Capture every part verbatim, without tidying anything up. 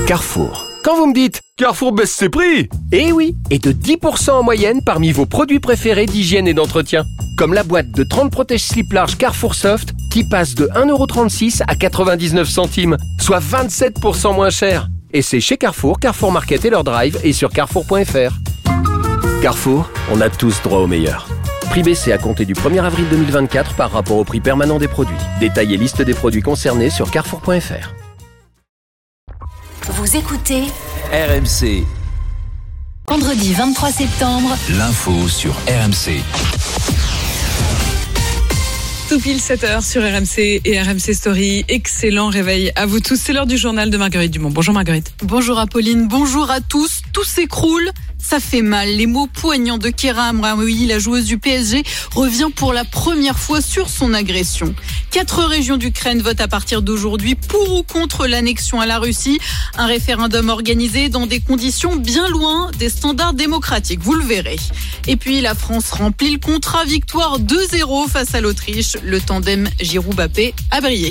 Carrefour. Quand vous me dites « Carrefour baisse ses prix !» Eh oui, et de dix pour cent en moyenne parmi vos produits préférés d'hygiène et d'entretien. Comme la boîte de trente protège-slip large Carrefour Soft qui passe de un euro trente-six à quatre-vingt-dix-neuf centimes, soit vingt-sept pour cent moins cher. Et c'est chez Carrefour, Carrefour Market et leur drive et sur carrefour point f r. Carrefour, on a tous droit au meilleur. Prix baissé à compter du premier avril deux mille vingt-quatre par rapport au prix permanent des produits. Détail et liste des produits concernés sur carrefour point f r. Vous écoutez R M C. Vendredi vingt-trois septembre. L'info sur R M C. Tout pile sept heures sur R M C et R M C Story. Excellent réveil à vous tous. C'est l'heure du journal de Marguerite Dumont. Bonjour Marguerite. Bonjour Apolline, bonjour à tous. Tout s'écroule, ça fait mal. Les mots poignants de Keira Amraoui, la joueuse du P S G, revient pour la première fois sur son agression. Quatre régions d'Ukraine votent à partir d'aujourd'hui pour ou contre l'annexion à la Russie. Un référendum organisé dans des conditions bien loin des standards démocratiques, vous le verrez. Et puis la France remplit le contrat, victoire deux zéro face à l'Autriche. Le tandem Giroud-Mbappé a brillé.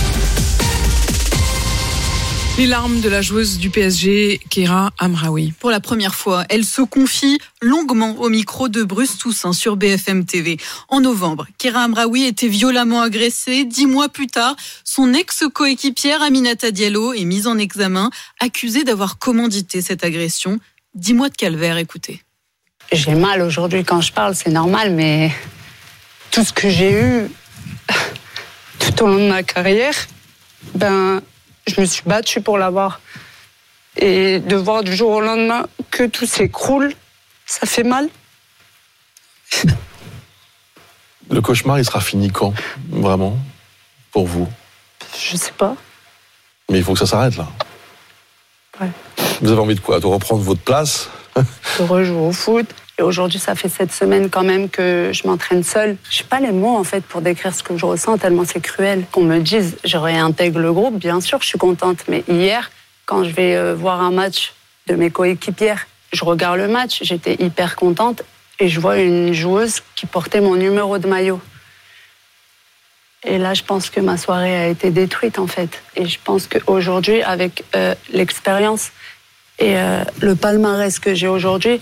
Les larmes de la joueuse du P S G, Keira Amraoui. Pour la première fois, elle se confie longuement au micro de Bruce Toussaint sur B F M T V. En novembre, Keira Amraoui était violemment agressée. Dix mois plus tard, son ex-coéquipière Aminata Diallo est mise en examen, accusée d'avoir commandité cette agression. Dix mois de calvaire, écoutez. J'ai mal aujourd'hui quand je parle, c'est normal, mais tout ce que j'ai eu tout au long de ma carrière, ben... je me suis battue pour l'avoir. Et de voir du jour au lendemain que tout s'écroule, ça fait mal. Le cauchemar, il sera fini quand, vraiment, pour vous? Je sais pas. Mais il faut que ça s'arrête, là. Ouais. Vous avez envie de quoi? De reprendre votre place? De rejouer au foot. Et aujourd'hui, ça fait sept semaines quand même que je m'entraîne seule. Je n'ai pas les mots, en fait, pour décrire ce que je ressens, tellement c'est cruel. Qu'on me dise, je réintègre le groupe, bien sûr, je suis contente. Mais hier, quand je vais voir un match de mes coéquipières, je regarde le match, j'étais hyper contente. Et je vois une joueuse qui portait mon numéro de maillot. Et là, je pense que ma soirée a été détruite, en fait. Et je pense qu'aujourd'hui, avec euh, l'expérience et euh, le palmarès que j'ai aujourd'hui,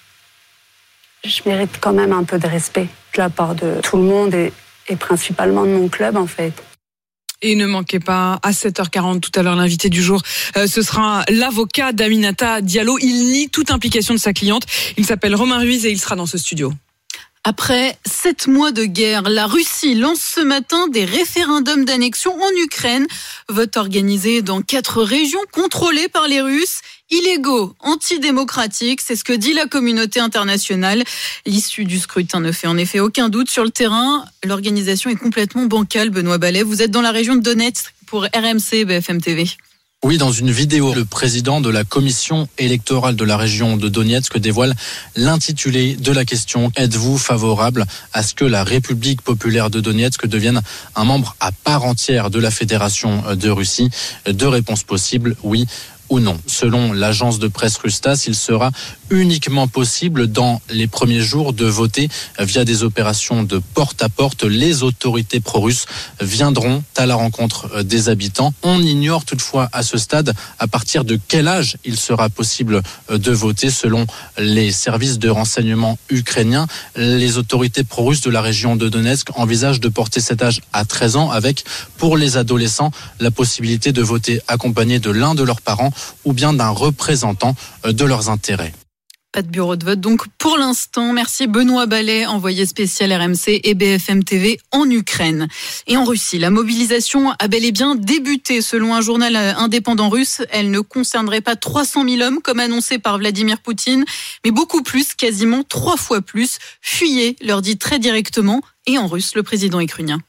je mérite quand même un peu de respect de la part de tout le monde et, et principalement de mon club, en fait. Et ne manquez pas, à sept heures quarante, tout à l'heure, l'invité du jour, euh, ce sera l'avocat d'Aminata Diallo. Il nie toute implication de sa cliente. Il s'appelle Romain Ruiz et il sera dans ce studio. Après sept mois de guerre, la Russie lance ce matin des référendums d'annexion en Ukraine. Vote organisé dans quatre régions contrôlées par les Russes. Illégaux, antidémocratiques, c'est ce que dit la communauté internationale. L'issue du scrutin ne fait en effet aucun doute. Sur le terrain, l'organisation est complètement bancale. Benoît Ballet, vous êtes dans la région de Donetsk pour R M C B F M T V. Oui, dans une vidéo, le président de la commission électorale de la région de Donetsk dévoile l'intitulé de la question. Êtes-vous favorable à ce que la République populaire de Donetsk devienne un membre à part entière de la Fédération de Russie? Deux réponses possibles, oui ou non. Selon l'agence de presse russe TASS, il sera uniquement possible dans les premiers jours de voter via des opérations de porte-à-porte. Les autorités pro-russes viendront à la rencontre des habitants. On ignore toutefois à ce stade à partir de quel âge il sera possible de voter. Selon les services de renseignement ukrainiens, les autorités pro-russes de la région de Donetsk envisagent de porter cet âge à treize ans avec, pour les adolescents, la possibilité de voter accompagné de l'un de leurs parents ou bien d'un représentant de leurs intérêts. Pas de bureau de vote donc pour l'instant. Merci Benoît Ballet, envoyé spécial R M C et B F M T V en Ukraine. Et en Russie, la mobilisation a bel et bien débuté. Selon un journal indépendant russe, elle ne concernerait pas trois cent mille hommes comme annoncé par Vladimir Poutine, mais beaucoup plus, quasiment trois fois plus. Fuyez, leur dit très directement, et en russe, le président ukrainien.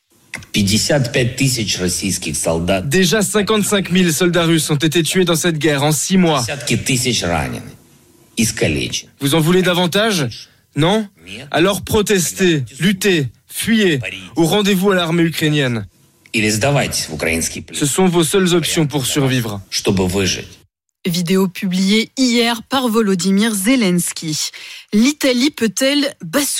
Déjà cinquante-cinq mille soldats russes ont été tués dans cette guerre en six mois. Vous en voulez davantage? Non? Alors protestez, luttez, fuyez, ou rendez-vous à l'armée ukrainienne. Ce sont vos seules options pour survivre. Vidéo publiée hier par Volodymyr Zelensky. L'Italie peut-elle basculer ?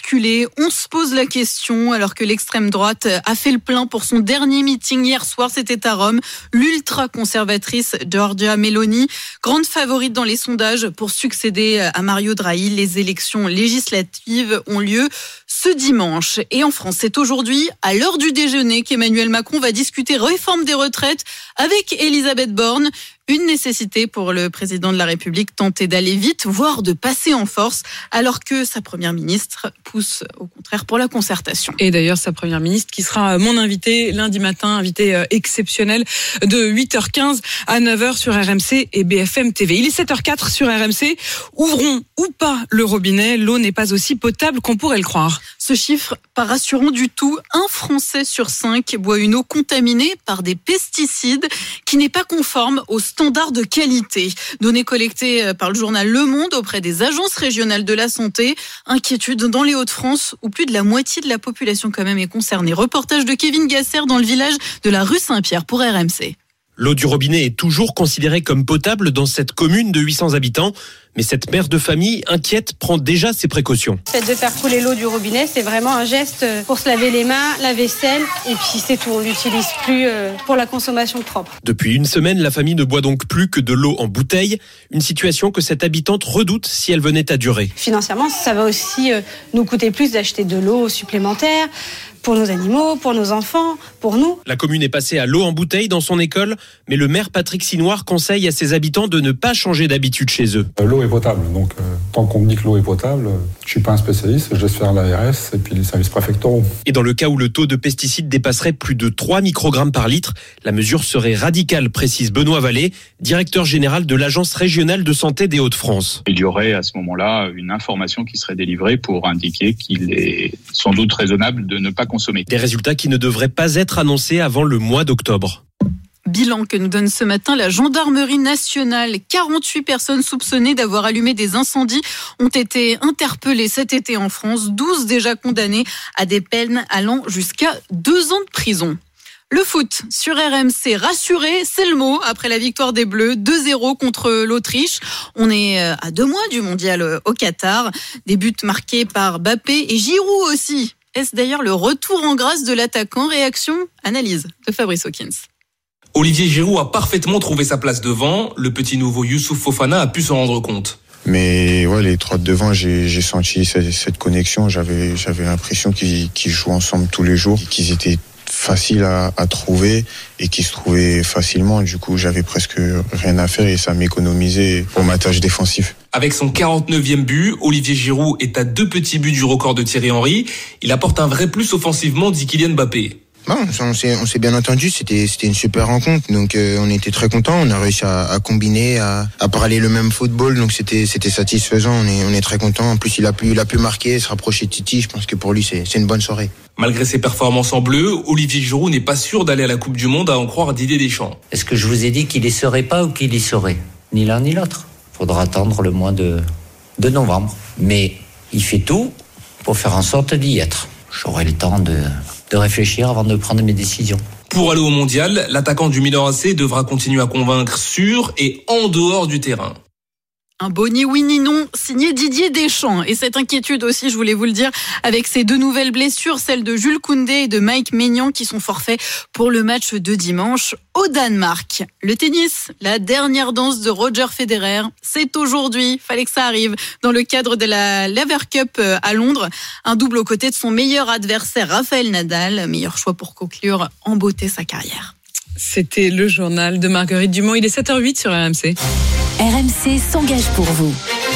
On se pose la question alors que l'extrême droite a fait le plein pour son dernier meeting hier soir, c'était à Rome. L'ultra-conservatrice Giorgia Meloni, grande favorite dans les sondages pour succéder à Mario Draghi. Les élections législatives ont lieu ce dimanche. Et en France, c'est aujourd'hui, à l'heure du déjeuner, qu'Emmanuel Macron va discuter réforme des retraites avec Elisabeth Borne. Une nécessité pour le président de la République, tenter d'aller vite, voire de passer en force, alors que sa première ministre pousse au contraire pour la concertation. Et d'ailleurs, sa première ministre qui sera mon invité lundi matin, invité exceptionnel de huit heures quinze à neuf heures sur R M C et B F M T V. Il est sept heures quatre sur R M C. Ouvrons ou pas le robinet, l'eau n'est pas aussi potable qu'on pourrait le croire. Ce chiffre, pas rassurant du tout. Un Français sur cinq boit une eau contaminée par des pesticides qui n'est pas conforme aux standards de qualité. Données collectées par le journal Le Monde auprès des agences régionales de la santé. Inquiétude dans les Hauts-de-France où plus de la moitié de la population quand même est concernée. Reportage de Kevin Gasser dans le village de la rue Saint-Pierre pour R M C. L'eau du robinet est toujours considérée comme potable dans cette commune de huit cents habitants. Mais cette mère de famille, inquiète, prend déjà ses précautions. Le fait de faire couler l'eau du robinet, c'est vraiment un geste pour se laver les mains, la vaisselle, et puis c'est tout. On l'utilise plus pour la consommation propre. Depuis une semaine, la famille ne boit donc plus que de l'eau en bouteille. Une situation que cette habitante redoute si elle venait à durer. Financièrement, ça va aussi nous coûter plus d'acheter de l'eau supplémentaire. Pour nos animaux, pour nos enfants, pour nous. La commune est passée à l'eau en bouteille dans son école, mais le maire Patrick Sinoir conseille à ses habitants de ne pas changer d'habitude chez eux. L'eau est potable, donc euh, tant qu'on me dit que l'eau est potable, je suis pas un spécialiste, je laisse faire l'A R S et puis les services préfectoraux. Et dans le cas où le taux de pesticides dépasserait plus de trois microgrammes par litre, la mesure serait radicale, précise Benoît Vallée, directeur général de l'Agence régionale de santé des Hauts-de-France. Il y aurait à ce moment-là une information qui serait délivrée pour indiquer qu'il est sans doute raisonnable de ne pas consommer. Des résultats qui ne devraient pas être annoncés avant le mois d'octobre. Bilan que nous donne ce matin la gendarmerie nationale. quarante-huit personnes soupçonnées d'avoir allumé des incendies ont été interpellées cet été en France. douze déjà condamnées à des peines allant jusqu'à deux ans de prison. Le foot sur R M C, rassuré, c'est le mot après la victoire des Bleus, deux zéro contre l'Autriche. On est à deux mois du mondial au Qatar. Des buts marqués par Mbappé et Giroud aussi. Est-ce d'ailleurs le retour en grâce de l'attaquant ? Réaction, analyse de Fabrice Hawkins. Olivier Giroud a parfaitement trouvé sa place devant. Le petit nouveau Youssouf Fofana a pu s'en rendre compte. Mais ouais, les trois de devant, j'ai, j'ai senti cette, cette connexion. J'avais, j'avais l'impression qu'ils, qu'ils jouent ensemble tous les jours, qu'ils étaient faciles à, à trouver et qui se trouvaient facilement. Du coup, j'avais presque rien à faire et ça m'économisait pour ma tâche défensive. Avec son quarante-neuvième but, Olivier Giroud est à deux petits buts du record de Thierry Henry. Il apporte un vrai plus offensivement, dit Kylian Mbappé. Non, on s'est, on s'est bien entendu, c'était, c'était une super rencontre, donc euh, on était très contents, on a réussi à, à combiner, à, à parler le même football, donc c'était, c'était satisfaisant, on est, on est très contents. En plus, il a pu, il a pu marquer, se rapprocher de Titi, je pense que pour lui, c'est, c'est une bonne soirée. Malgré ses performances en bleu, Olivier Giroud n'est pas sûr d'aller à la Coupe du Monde, à en croire Didier Deschamps. Est-ce que je vous ai dit qu'il y serait pas ou qu'il y serait ? Ni l'un ni l'autre. Faudra attendre le mois de, de novembre. Mais il fait tout pour faire en sorte d'y être. J'aurai le temps de, de réfléchir avant de prendre mes décisions. Pour aller au mondial, l'attaquant du Milan A C devra continuer à convaincre sur et en dehors du terrain. Un beau ni oui ni non signé Didier Deschamps. Et cette inquiétude aussi, je voulais vous le dire, avec ces deux nouvelles blessures, celles de Jules Koundé et de Mike Maignan qui sont forfaits pour le match de dimanche au Danemark. Le tennis, la dernière danse de Roger Federer, c'est aujourd'hui, fallait que ça arrive, dans le cadre de la Lever Cup à Londres. Un double aux côtés de son meilleur adversaire, Rafael Nadal, meilleur choix pour conclure en beauté sa carrière. C'était le journal de Marguerite Dumont. Il est sept heures huit sur R M C. R M C s'engage pour vous.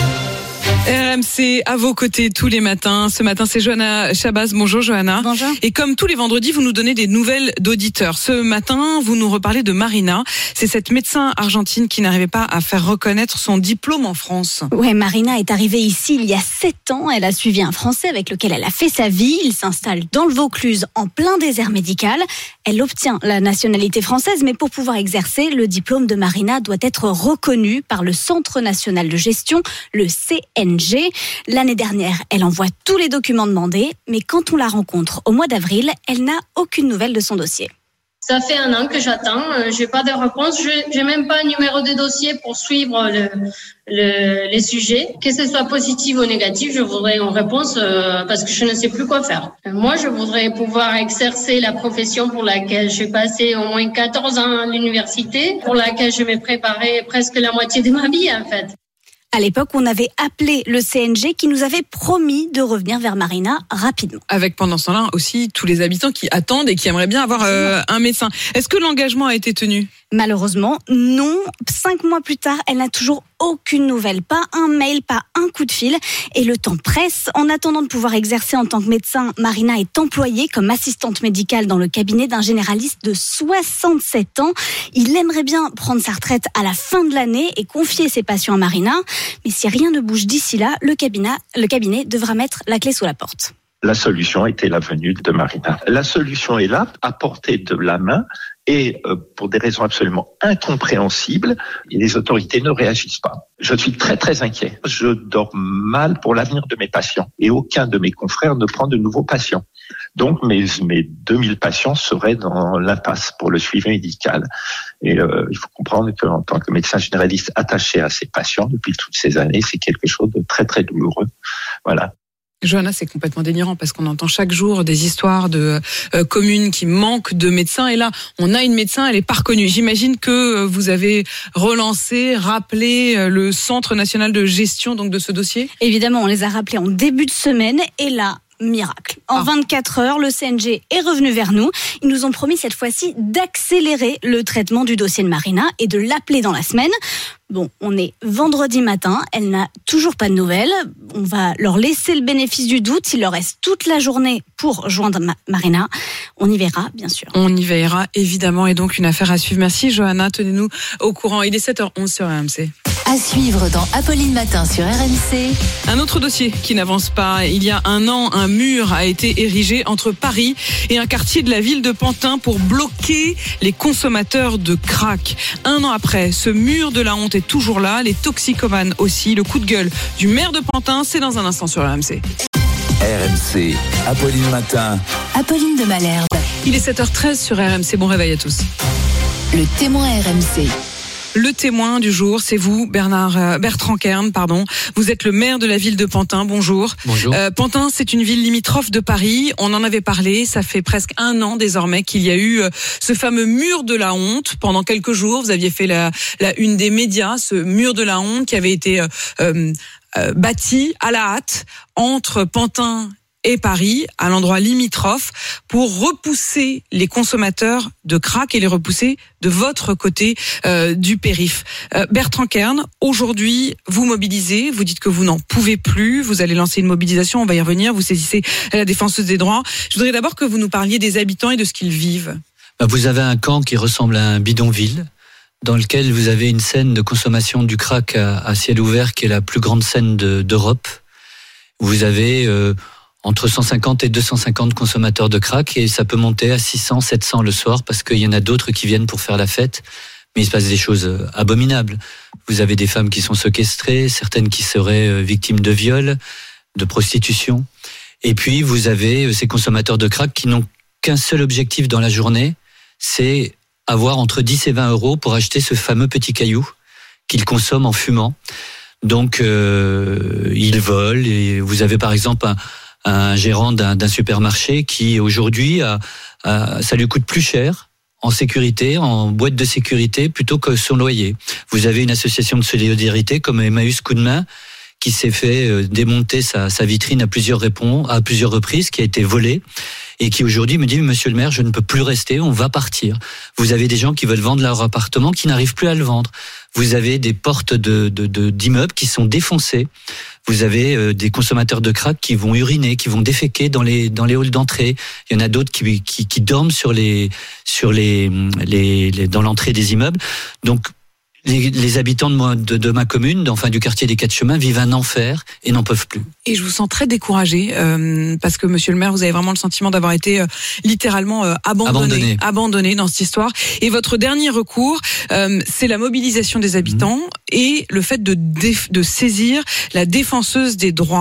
R M C à vos côtés tous les matins. Ce matin, c'est Johanna Chabaz. Bonjour Johanna. Bonjour. Et comme tous les vendredis, vous nous donnez des nouvelles d'auditeurs. Ce matin, vous nous reparlez de Marina. C'est cette médecin argentine qui n'arrivait pas à faire reconnaître son diplôme en France. Ouais, Marina est arrivée ici il y a sept ans. Elle a suivi un Français avec lequel elle a fait sa vie. Il s'installe dans le Vaucluse, en plein désert médical. Elle obtient la nationalité française, mais pour pouvoir exercer, le diplôme de Marina doit être reconnu par le Centre national de gestion, le C N G. L'année dernière, elle envoie tous les documents demandés, mais quand on la rencontre au mois d'avril, elle n'a aucune nouvelle de son dossier. Ça fait un an que j'attends, euh, j'ai pas de réponse, je j'ai même pas un numéro de dossier pour suivre le, le, les sujets. Que ce soit positif ou négatif, je voudrais une réponse euh, parce que je ne sais plus quoi faire. Moi, je voudrais pouvoir exercer la profession pour laquelle j'ai passé au moins quatorze ans à l'université, pour laquelle je m'ai préparé presque la moitié de ma vie en fait. À l'époque, on avait appelé le C N G qui nous avait promis de revenir vers Marina rapidement. Avec pendant ce temps-là aussi tous les habitants qui attendent et qui aimeraient bien avoir euh, un médecin. Est-ce que l'engagement a été tenu ? Malheureusement, non. Cinq mois plus tard, elle n'a toujours aucune nouvelle. Pas un mail, pas un coup de fil. Et le temps presse. En attendant de pouvoir exercer en tant que médecin, Marina est employée comme assistante médicale dans le cabinet d'un généraliste de soixante-sept ans. Il aimerait bien prendre sa retraite à la fin de l'année et confier ses patients à Marina. Mais si rien ne bouge d'ici là, le cabinet, le cabinet devra mettre la clé sous la porte. La solution était la venue de Marina. La solution est là, à portée de la main, et euh, pour des raisons absolument incompréhensibles, les autorités ne réagissent pas. Je suis très très inquiet. Je dors mal pour l'avenir de mes patients, et aucun de mes confrères ne prend de nouveaux patients. Donc mes, mes deux mille patients seraient dans l'impasse pour le suivi médical. Et euh, il faut comprendre qu'en tant que médecin généraliste attaché à ses patients depuis toutes ces années, c'est quelque chose de très très douloureux. Voilà. Johanna, c'est complètement délirant parce qu'on entend chaque jour des histoires de euh, communes qui manquent de médecins et là, on a une médecin, elle est pas reconnue. J'imagine que vous avez relancé, rappelé le Centre national de gestion donc de ce dossier. Évidemment, on les a rappelés en début de semaine et là, miracle. En ah. vingt-quatre heures, le C N G est revenu vers nous. Ils nous ont promis cette fois-ci d'accélérer le traitement du dossier de Marina et de l'appeler dans la semaine. Bon, on est vendredi matin, elle n'a toujours pas de nouvelles. On va leur laisser le bénéfice du doute. Il leur reste toute la journée pour joindre Ma- Marina. On y verra, bien sûr. On y verra, évidemment, et donc une affaire à suivre. Merci Johanna, tenez-nous au courant. Il est sept heures onze sur R M C. À suivre dans Apolline Matin sur R M C. Un autre dossier qui n'avance pas. Il y a un an, un mur a été érigé entre Paris et un quartier de la ville de Pantin pour bloquer les consommateurs de crack. Un an après, ce mur de la honte est toujours là. Les toxicomanes aussi. Le coup de gueule du maire de Pantin, c'est dans un instant sur R M C. R M C, Apolline Matin. Apolline de Malherbe. Il est sept heures treize sur R M C. Bon réveil à tous. Le témoin R M C. Le témoin du jour, c'est vous, Bernard euh, Bertrand Kern, pardon. Vous êtes le maire de la ville de Pantin. Bonjour. Bonjour. Euh, Pantin, c'est une ville limitrophe de Paris. On en avait parlé. Ça fait presque un an désormais qu'il y a eu euh, ce fameux mur de la honte. Pendant quelques jours, vous aviez fait la, la une des médias, ce mur de la honte qui avait été euh, euh, euh, bâti à la hâte entre Pantin et Paris, à l'endroit limitrophe, pour repousser les consommateurs de crack et les repousser de votre côté euh, du périph. Euh, Bertrand Kern, aujourd'hui, vous mobilisez, vous dites que vous n'en pouvez plus, vous allez lancer une mobilisation, on va y revenir, vous saisissez la défenseuse des droits. Je voudrais d'abord que vous nous parliez des habitants et de ce qu'ils vivent. Vous avez un camp qui ressemble à un bidonville, dans lequel vous avez une scène de consommation du crack à, à ciel ouvert qui est la plus grande scène de, d'Europe. Vous avez... Euh, entre cent cinquante et deux cent cinquante consommateurs de crack et ça peut monter à six cents, sept cents le soir parce qu'il y en a d'autres qui viennent pour faire la fête, mais il se passe des choses abominables. Vous avez des femmes qui sont séquestrées, certaines qui seraient victimes de viol, de prostitution, et puis vous avez ces consommateurs de crack qui n'ont qu'un seul objectif dans la journée, c'est avoir entre dix et vingt euros pour acheter ce fameux petit caillou qu'ils consomment en fumant. Donc euh, ils volent et vous avez par exemple un un gérant d'un, d'un supermarché qui aujourd'hui a, a, ça lui coûte plus cher en sécurité, en boîte de sécurité plutôt que son loyer. Vous avez une association de solidarité comme Emmaüs Coup de Main qui s'est fait démonter sa, sa vitrine à plusieurs répons, à plusieurs reprises, qui a été volée et qui aujourd'hui me dit monsieur le maire, je ne peux plus rester, on va partir. Vous avez des gens qui veulent vendre leur appartement qui n'arrivent plus à le vendre. Vous avez des portes de, de, de, d'immeubles qui sont défoncées. Vous avez euh, des consommateurs de crack qui vont uriner, qui vont déféquer dans les dans les halls d'entrée. Il y en a d'autres qui qui, qui dorment sur les sur les, les, les dans l'entrée des immeubles. Donc les, les habitants de, moi, de, de ma commune, enfin du quartier des Quatre Chemins, vivent un enfer et n'en peuvent plus. Et je vous sens très découragé euh, parce que monsieur le maire, vous avez vraiment le sentiment d'avoir été euh, littéralement euh, abandonné, abandonné, abandonné dans cette histoire. Et votre dernier recours, euh, c'est la mobilisation des habitants mmh. et le fait de, dé- de saisir la défenseuse des droits.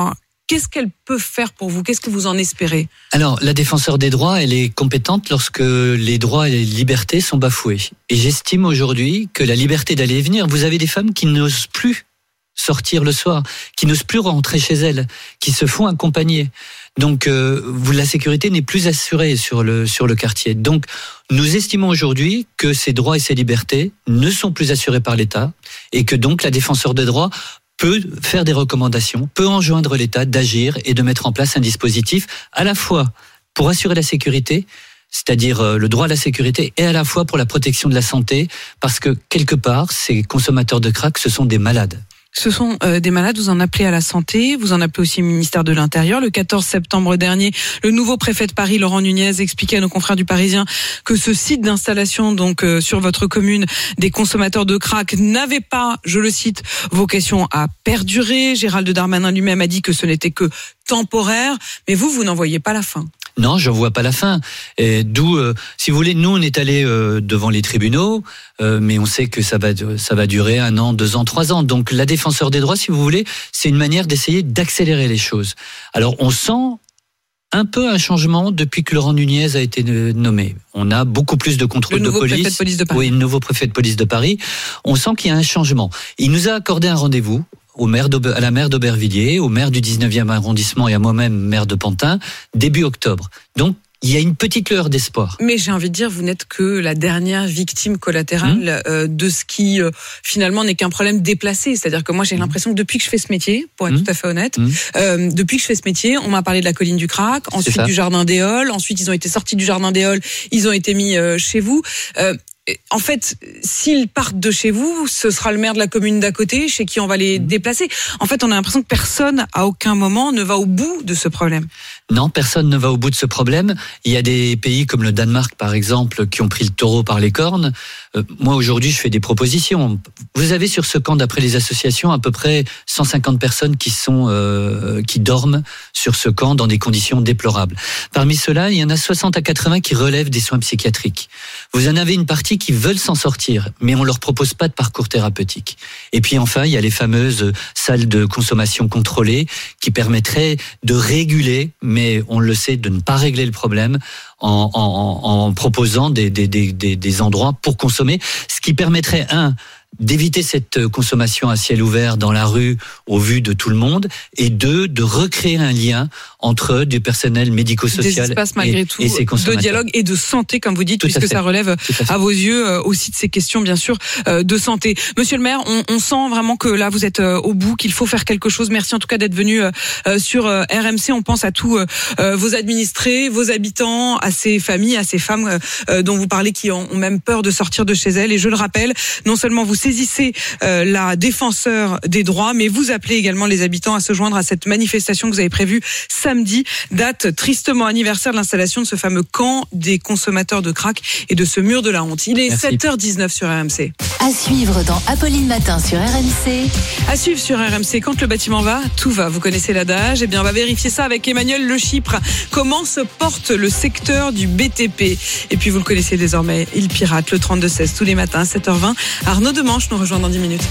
Qu'est-ce qu'elle peut faire pour vous ? Qu'est-ce que vous en espérez ? Alors, la défenseure des droits, elle est compétente lorsque les droits et les libertés sont bafoués. Et j'estime aujourd'hui que la liberté d'aller et venir, vous avez des femmes qui n'osent plus sortir le soir, qui n'osent plus rentrer chez elles, qui se font accompagner. Donc, euh, vous, la sécurité n'est plus assurée sur le, sur le quartier. Donc, nous estimons aujourd'hui que ces droits et ces libertés ne sont plus assurés par l'État et que donc la défenseure des droits peut faire des recommandations, peut enjoindre l'État d'agir et de mettre en place un dispositif à la fois pour assurer la sécurité, c'est-à-dire le droit à la sécurité, et à la fois pour la protection de la santé, parce que quelque part, ces consommateurs de crack, ce sont des malades. Ce sont euh, des malades, vous en appelez à la santé, vous en appelez aussi au ministère de l'Intérieur. Le quatorze septembre dernier, le nouveau préfet de Paris, Laurent Nunez, expliquait à nos confrères du Parisien que ce site d'installation, donc euh, sur votre commune, des consommateurs de crack n'avait pas, je le cite, vocation à perdurer. Gérald Darmanin lui-même a dit que ce n'était que temporaire, mais vous, vous n'en voyez pas la fin. Non, je vois pas la fin. Et d'où, euh, si vous voulez, nous on est allés euh, devant les tribunaux, euh, mais on sait que ça va, ça va durer un an, deux ans, trois ans. Donc la défenseure des droits, si vous voulez, c'est une manière d'essayer d'accélérer les choses. Alors on sent un peu un changement depuis que Laurent Nunez a été nommé. On a beaucoup plus de contrôle de police. Le nouveau préfet de police de Paris. Oui, le nouveau préfet de police de Paris. On sent qu'il y a un changement. Il nous a accordé un rendez-vous au maire à la maire d'Aubervilliers, au maire du dix-neuvième arrondissement et à moi-même, maire de Pantin, début octobre. Donc, il y a une petite lueur d'espoir. Mais j'ai envie de dire, vous n'êtes que la dernière victime collatérale mmh. euh, de ce qui, euh, finalement, n'est qu'un problème déplacé. C'est-à-dire que moi, j'ai mmh. l'impression que depuis que je fais ce métier, pour être mmh. tout à fait honnête, mmh. euh, depuis que je fais ce métier, on m'a parlé de la colline du crack, ensuite du jardin des Halles, ensuite ils ont été sortis du jardin des Halles, ils ont été mis euh, chez vous. Euh, En fait, s'ils partent de chez vous, ce sera le maire de la commune d'à côté chez qui on va les déplacer. En fait, on a l'impression que personne, à aucun moment, ne va au bout de ce problème. Non, personne ne va au bout de ce problème. Il y a des pays comme le Danemark, par exemple, qui ont pris le taureau par les cornes. Euh, moi, aujourd'hui, je fais des propositions. Vous avez sur ce camp, d'après les associations, à peu près cent cinquante personnes qui sont euh, qui dorment sur ce camp dans des conditions déplorables. Parmi ceux-là, il y en a soixante à quatre-vingts qui relèvent des soins psychiatriques. Vous en avez une partie qui veulent s'en sortir, mais on leur propose pas de parcours thérapeutique. Et puis enfin, il y a les fameuses salles de consommation contrôlée qui permettraient de réguler, mais on le sait, de ne pas régler le problème en, en, en proposant des, des, des, des endroits pour consommer, ce qui permettrait, un, d'éviter cette consommation à ciel ouvert dans la rue au vu de tout le monde, et deux, de recréer un lien entre du personnel médico-social des espaces, malgré et, tout, et ses consommateurs. De dialogue et de santé, comme vous dites, tout puisque ça relève à, à vos yeux euh, aussi de ces questions, bien sûr, euh, de santé. Monsieur le maire, on, on sent vraiment que là, vous êtes euh, au bout, qu'il faut faire quelque chose. Merci en tout cas d'être venu euh, sur euh, R M C. On pense à tous euh, vos administrés, vos habitants, à ces familles, à ces femmes euh, dont vous parlez, qui ont, ont même peur de sortir de chez elles. Et je le rappelle, non seulement vous saisissez euh, la défenseure des droits, mais vous appelez également les habitants à se joindre à cette manifestation que vous avez prévue samedi, date tristement anniversaire de l'installation de ce fameux camp des consommateurs de crack et de ce mur de la honte. Il est Merci. sept heures dix-neuf sur R M C. À suivre dans Apolline Matin sur R M C. À suivre sur R M C, quand le bâtiment va, tout va. Vous connaissez l'adage. Eh bien, on va vérifier ça avec Emmanuel Le Chypre. Comment se porte le secteur du B T P? Et puis, vous le connaissez désormais, il pirate le trente-deux seize tous les matins à sept heures vingt. Arnaud Demanche nous rejoint dans dix minutes.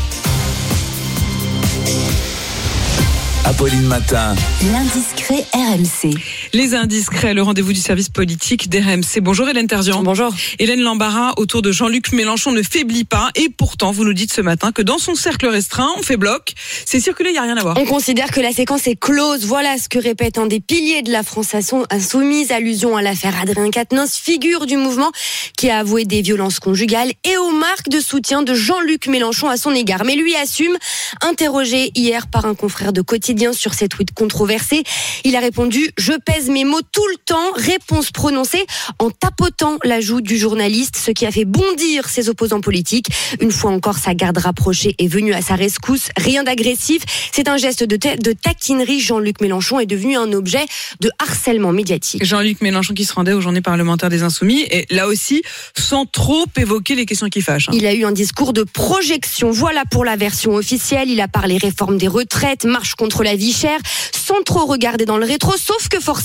Apolline Matin. L'indiscret R M C. Les indiscrets, le rendez-vous du service politique d'R M C. Bonjour Hélène Terzian. Bonjour. Hélène, l'embarras autour de Jean-Luc Mélenchon ne faiblit pas, et pourtant vous nous dites ce matin que dans son cercle restreint, on fait bloc. C'est circulé, il n'y a rien à voir. On considère que la séquence est close. Voilà ce que répète un des piliers de la France insoumise, allusion à l'affaire Adrien Quatennens, figure du mouvement qui a avoué des violences conjugales et aux marques de soutien de Jean-Luc Mélenchon à son égard. Mais lui assume, interrogé hier par un confrère de Quotidien sur ses tweets controversés, il a répondu « Je pèse mes mots tout le temps », réponse prononcée en tapotant la joue du journaliste, ce qui a fait bondir ses opposants politiques. Une fois encore, sa garde rapprochée est venue à sa rescousse. Rien d'agressif, c'est un geste de, ta- de taquinerie. Jean-Luc Mélenchon est devenu un objet de harcèlement médiatique. Jean-Luc Mélenchon qui se rendait aux journées parlementaires des Insoumis, et là aussi, sans trop évoquer les questions qui fâchent. Hein. Il a eu un discours de projection. Voilà pour la version officielle. Il a parlé réforme des retraites, marche contre la vie chère, sans trop regarder dans le rétro, sauf que forcément,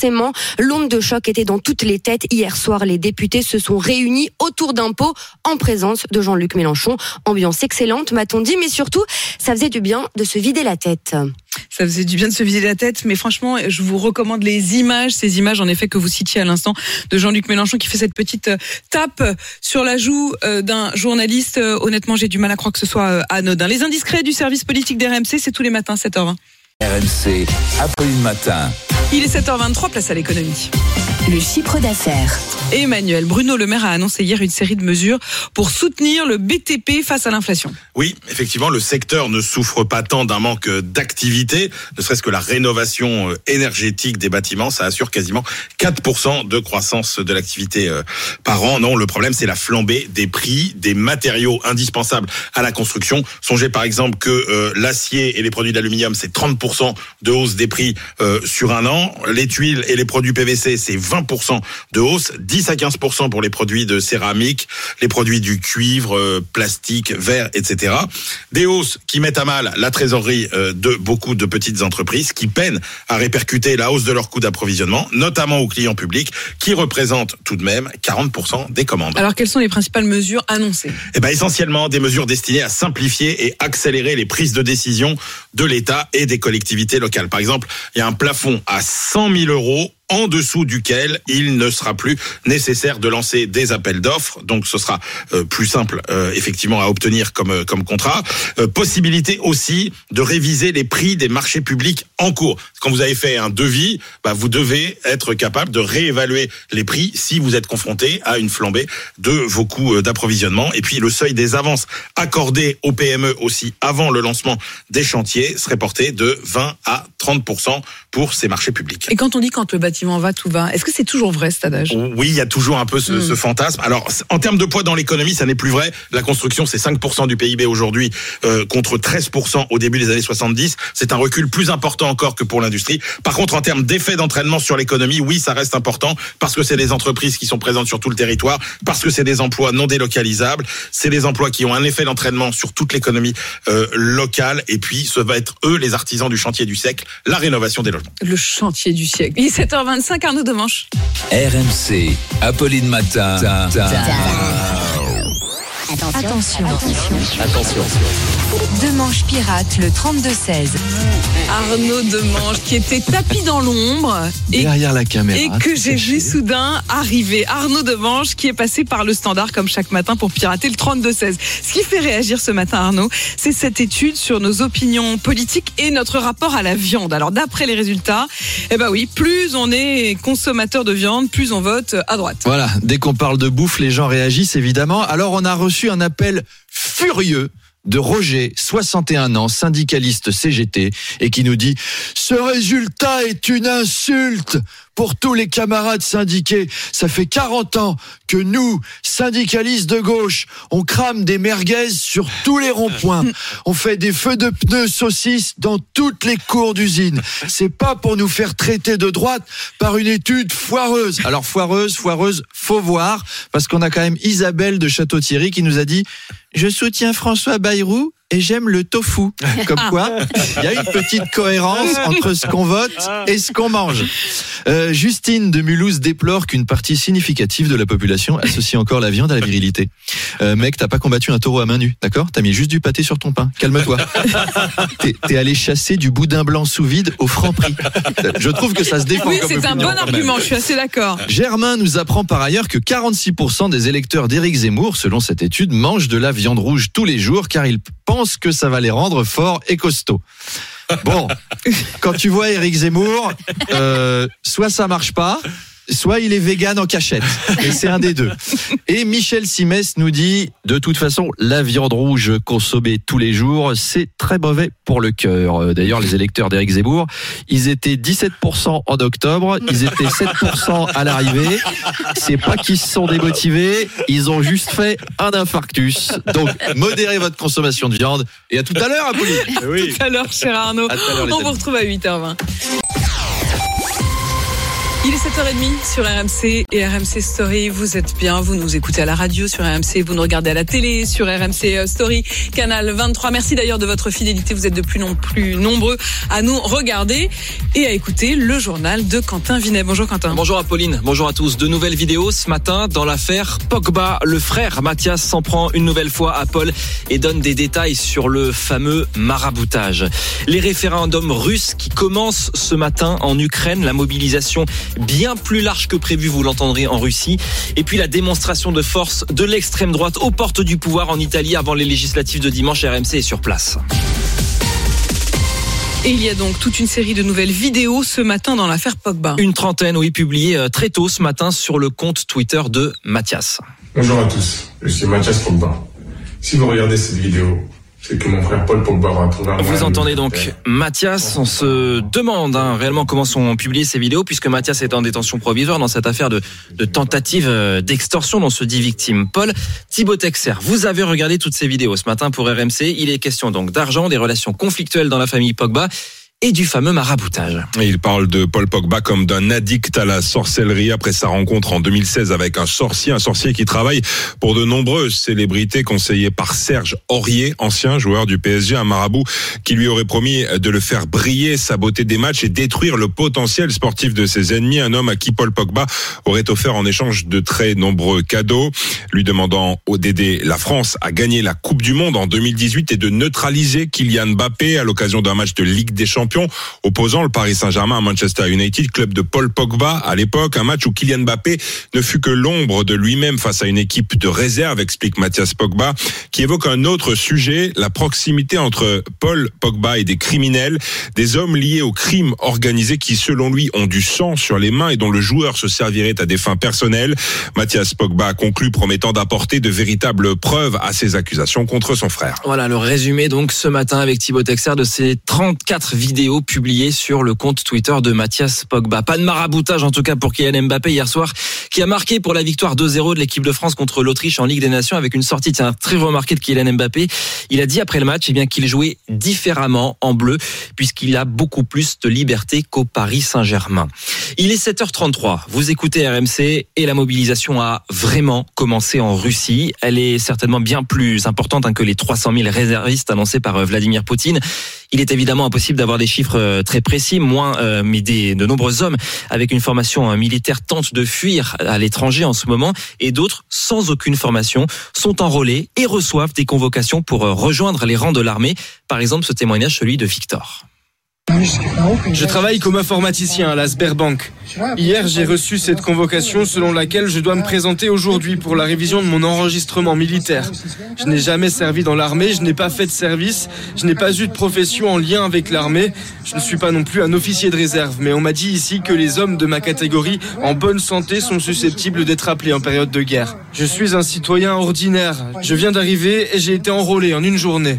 forcément, l'onde de choc était dans toutes les têtes. Hier soir, les députés se sont réunis autour d'un pot en présence de Jean-Luc Mélenchon. Ambiance excellente, m'a-t-on dit, mais surtout, ça faisait du bien de se vider la tête. Ça faisait du bien de se vider la tête, mais franchement, je vous recommande les images, ces images en effet que vous citiez à l'instant de Jean-Luc Mélenchon qui fait cette petite tape sur la joue d'un journaliste. Honnêtement, j'ai du mal à croire que ce soit anodin. Les indiscrets du service politique d'R M C, c'est tous les matins, sept heures vingt. R M C, Apolline Matin. Il est sept heures vingt-trois, place à l'économie. Le chiffre d'affaires. Emmanuel, Bruno Le Maire a annoncé hier une série de mesures pour soutenir le B T P face à l'inflation. Oui, effectivement, le secteur ne souffre pas tant d'un manque d'activité, ne serait-ce que la rénovation énergétique des bâtiments, ça assure quasiment quatre pour cent de croissance de l'activité par an. Non, le problème, c'est la flambée des prix des matériaux indispensables à la construction. Songez par exemple que euh, l'acier et les produits d'aluminium, c'est trente pour cent de hausse des prix euh, sur un an. Les tuiles et les produits P V C, c'est vingt pour cent de hausse, dix à quinze pour cent pour les produits de céramique, les produits du cuivre, euh, plastique, verre, et cetera. Des hausses qui mettent à mal la trésorerie euh, de beaucoup de petites entreprises qui peinent à répercuter la hausse de leurs coûts d'approvisionnement, notamment aux clients publics, qui représentent tout de même quarante pour cent des commandes. Alors, quelles sont les principales mesures annoncées ? Eh ben, essentiellement des mesures destinées à simplifier et accélérer les prises de décision de l'État et des collectivités locales. Par exemple, il y a un plafond à cent mille euros en dessous duquel il ne sera plus nécessaire de lancer des appels d'offres. Donc ce sera euh, plus simple euh, effectivement à obtenir comme euh, comme contrat. Euh, possibilité aussi de réviser les prix des marchés publics en cours. Quand vous avez fait un devis, bah, vous devez être capable de réévaluer les prix si vous êtes confronté à une flambée de vos coûts d'approvisionnement. Et puis le seuil des avances accordées aux P M E aussi avant le lancement des chantiers serait porté de vingt à trente pour cent pour ces marchés publics. Et quand on dit quand le bâtiment va, tout va, est-ce que c'est toujours vrai cet adage ? Oui, il y a toujours un peu ce, mmh. ce fantasme. Alors, en termes de poids dans l'économie, ça n'est plus vrai. La construction, c'est cinq pour cent du P I B aujourd'hui euh, contre treize pour cent au début des années soixante-dix. C'est un recul plus important encore que pour l'industrie. Par contre, en termes d'effet d'entraînement sur l'économie, oui, ça reste important parce que c'est des entreprises qui sont présentes sur tout le territoire, parce que c'est des emplois non délocalisables, c'est des emplois qui ont un effet d'entraînement sur toute l'économie euh, locale. Et puis, ce va être eux les artisans du chantier du siècle, la rénovation des logements. Le chantier du siècle. Il est sept heures vingt-cinq, Arnaud Demanche. R M C, Apolline Matin. Ta, ta. Attention. Attention. Attention. Demanche pirate, le trente-deux seize. Arnaud Demanche qui était tapis dans l'ombre et, derrière la caméra et que j'ai vu soudain arriver. Arnaud Demanche qui est passé par le standard comme chaque matin pour pirater le trente-deux seize. Ce qui fait réagir ce matin, Arnaud, c'est cette étude sur nos opinions politiques et notre rapport à la viande. Alors d'après les résultats, eh ben oui, plus on est consommateur de viande, plus on vote à droite. Voilà, dès qu'on parle de bouffe, les gens réagissent évidemment. Alors on a reçu un appel furieux de Roger, soixante et un ans, syndicaliste C G T, et qui nous dit « Ce résultat est une insulte pour tous les camarades syndiqués. Ça fait quarante ans que nous, syndicalistes de gauche, on crame des merguez sur tous les ronds-points. On fait des feux de pneus saucisses dans toutes les cours d'usine. C'est pas pour nous faire traiter de droite par une étude foireuse. » Alors foireuse, foireuse, faut voir, parce qu'on a quand même Isabelle de Château-Thierry qui nous a dit « Je soutiens François Bayrou et j'aime le tofu. » Comme quoi, il y a une petite cohérence entre ce qu'on vote et ce qu'on mange. Euh, Justine de Mulhouse déplore qu'une partie significative de la population associe encore la viande à la virilité. Euh, mec, t'as pas combattu un taureau à main nue, d'accord ? T'as mis juste du pâté sur ton pain. Calme-toi. T'es, t'es allé chasser du boudin blanc sous vide au Franprix. Je trouve que ça se défend. Oui, comme c'est un bon argument, je suis assez d'accord. Germain nous apprend par ailleurs que quarante-six pour cent des électeurs d'Éric Zemmour, selon cette étude, mangent de la viande rouge tous les jours car ils pensent que ça va les rendre forts et costauds. Bon, quand tu vois Éric Zemmour, euh, soit ça marche pas, soit il est vegan en cachette. Et c'est un des deux. Et Michel Simès nous dit, de toute façon, la viande rouge consommée tous les jours, c'est très mauvais pour le cœur. D'ailleurs, les électeurs d'Éric Zemmour, ils étaient dix-sept pour cent en octobre, ils étaient sept pour cent à l'arrivée. C'est pas qu'ils se sont démotivés, ils ont juste fait un infarctus. Donc, modérez votre consommation de viande. Et à tout à l'heure, Apolline. Oui. Tout à l'heure, cher Arnaud. À tout à l'heure, les On amis. vous retrouve à huit heures vingt. Il est sept heures trente sur R M C et R M C Story. Vous êtes bien, vous nous écoutez à la radio sur R M C, vous nous regardez à la télé sur R M C Story, canal vingt-trois. Merci d'ailleurs de votre fidélité. Vous êtes de plus en plus nombreux à nous regarder et à écouter le journal de Quentin Vinet. Bonjour Quentin. Bonjour Apolline, bonjour à tous. De nouvelles vidéos ce matin dans l'affaire Pogba. Le frère Mathias s'en prend une nouvelle fois à Paul et donne des détails sur le fameux maraboutage. Les référendums russes qui commencent ce matin en Ukraine, la mobilisation bien plus large que prévu, vous l'entendrez, en Russie. Et puis la démonstration de force de l'extrême droite aux portes du pouvoir en Italie avant les législatives de dimanche. R M C est sur place. Et il y a donc toute une série de nouvelles vidéos ce matin dans l'affaire Pogba. Une trentaine, oui, publiées très tôt ce matin sur le compte Twitter de Mathias. Bonjour à tous, je suis Mathias Pogba. Si vous regardez cette vidéo, c'est que mon frère Paul Pogba va trouver un... Vous entendez donc Mathias. On se demande hein, réellement comment sont publiées ces vidéos, puisque Mathias est en détention provisoire dans cette affaire de, de tentative d'extorsion dont se dit victime Paul. Thibaut Texer, vous avez regardé toutes ces vidéos ce matin pour R M C. Il est question donc d'argent, des relations conflictuelles dans la famille Pogba et du fameux maraboutage. Il parle de Paul Pogba comme d'un addict à la sorcellerie après sa rencontre en deux mille seize avec un sorcier, un sorcier qui travaille pour de nombreuses célébrités, conseillé par Serge Aurier, ancien joueur du P S G, un marabout qui lui aurait promis de le faire briller, saboter des matchs et détruire le potentiel sportif de ses ennemis. Un homme à qui Paul Pogba aurait offert en échange de très nombreux cadeaux, lui demandant d'aider la France à gagner la Coupe du Monde en deux mille dix-huit et de neutraliser Kylian Mbappé à l'occasion d'un match de Ligue des Champions opposant le Paris Saint-Germain à Manchester United, club de Paul Pogba à l'époque, un match où Kylian Mbappé ne fut que l'ombre de lui-même face à une équipe de réserve, explique Mathias Pogba, qui évoque un autre sujet, la proximité entre Paul Pogba et des criminels, des hommes liés au crime organisé qui, selon lui, ont du sang sur les mains et dont le joueur se servirait à des fins personnelles. Mathias Pogba a conclu promettant d'apporter de véritables preuves à ses accusations contre son frère. Voilà le résumé donc ce matin avec Thibaut Texer de ces trente-quatre vidéos publiées sur le compte Twitter de Mathias Pogba. Pas de maraboutage en tout cas pour Kylian Mbappé hier soir, qui a marqué pour la victoire deux zéro de l'équipe de France contre l'Autriche en Ligue des Nations avec une sortie tiens, très remarquée de Kylian Mbappé. Il a dit après le match eh bien, qu'il jouait différemment en bleu puisqu'il a beaucoup plus de liberté qu'au Paris Saint-Germain. Il est sept heures trente-trois, vous écoutez R M C et la mobilisation a vraiment commencé en Russie. Elle est certainement bien plus importante hein, que les trois cent mille réservistes annoncés par Vladimir Poutine. Il est évidemment impossible d'avoir des chiffres très précis, moins euh, mais des, de nombreux hommes avec une formation militaire tentent de fuir à l'étranger en ce moment et d'autres, sans aucune formation, sont enrôlés et reçoivent des convocations pour rejoindre les rangs de l'armée. Par exemple, ce témoignage, celui de Victor. Je travaille comme informaticien à la Sberbank. Hier, j'ai reçu cette convocation selon laquelle je dois me présenter aujourd'hui pour la révision de mon enregistrement militaire. Je n'ai jamais servi dans l'armée, je n'ai pas fait de service, je n'ai pas eu de profession en lien avec l'armée. Je ne suis pas non plus un officier de réserve, mais on m'a dit ici que les hommes de ma catégorie en bonne santé sont susceptibles d'être appelés en période de guerre. Je suis un citoyen ordinaire. Je viens d'arriver et j'ai été enrôlé en une journée.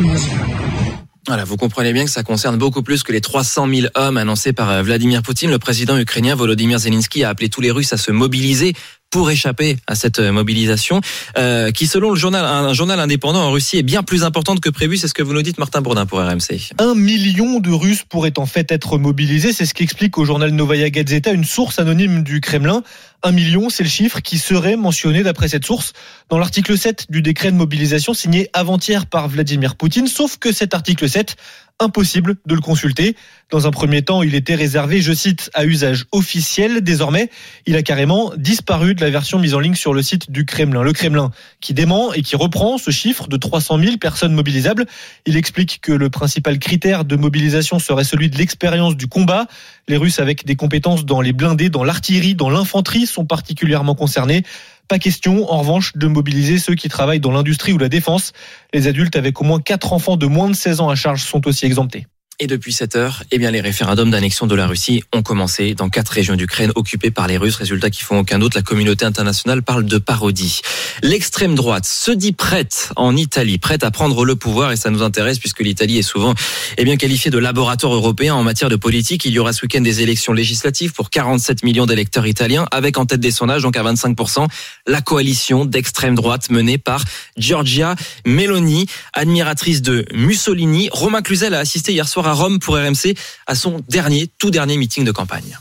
Voilà, vous comprenez bien que ça concerne beaucoup plus que les trois cent mille hommes annoncés par Vladimir Poutine. Le président ukrainien Volodymyr Zelensky a appelé tous les Russes à se mobiliser pour échapper à cette mobilisation, euh, qui selon le journal, un journal indépendant en Russie est bien plus importante que prévu. C'est ce que vous nous dites, Martin Bourdin, pour R M C. Un million de Russes pourraient en fait être mobilisés. C'est ce qu'explique au journal Novaya Gazeta une source anonyme du Kremlin. Un million, c'est le chiffre qui serait mentionné d'après cette source dans l'article sept du décret de mobilisation signé avant-hier par Vladimir Poutine. Sauf que cet article sept, impossible de le consulter. Dans un premier temps, il était réservé, je cite, à usage officiel. Désormais, il a carrément disparu de la version mise en ligne sur le site du Kremlin. Le Kremlin qui dément et qui reprend ce chiffre de trois cent mille personnes mobilisables. Il explique que le principal critère de mobilisation serait celui de l'expérience du combat. Les Russes avec des compétences dans les blindés, dans l'artillerie, dans l'infanterie sont particulièrement concernés. Pas question, en revanche, de mobiliser ceux qui travaillent dans l'industrie ou la défense. Les adultes avec au moins quatre enfants de moins de seize ans à charge sont aussi exemptés. Et depuis cette heure, eh bien, les référendums d'annexion de la Russie ont commencé dans quatre régions d'Ukraine occupées par les Russes. Résultat qui font aucun doute, la communauté internationale parle de parodie. L'extrême droite se dit prête en Italie, prête à prendre le pouvoir et ça nous intéresse puisque l'Italie est souvent eh bien, qualifiée de laboratoire européen en matière de politique. Il y aura ce week-end des élections législatives pour quarante-sept millions d'électeurs italiens avec en tête des sondages, donc à vingt-cinq pour cent, la coalition d'extrême droite menée par Giorgia Meloni, admiratrice de Mussolini. Romain Cluzel a assisté hier soir à Rome pour R M C à son dernier, tout dernier meeting de campagne.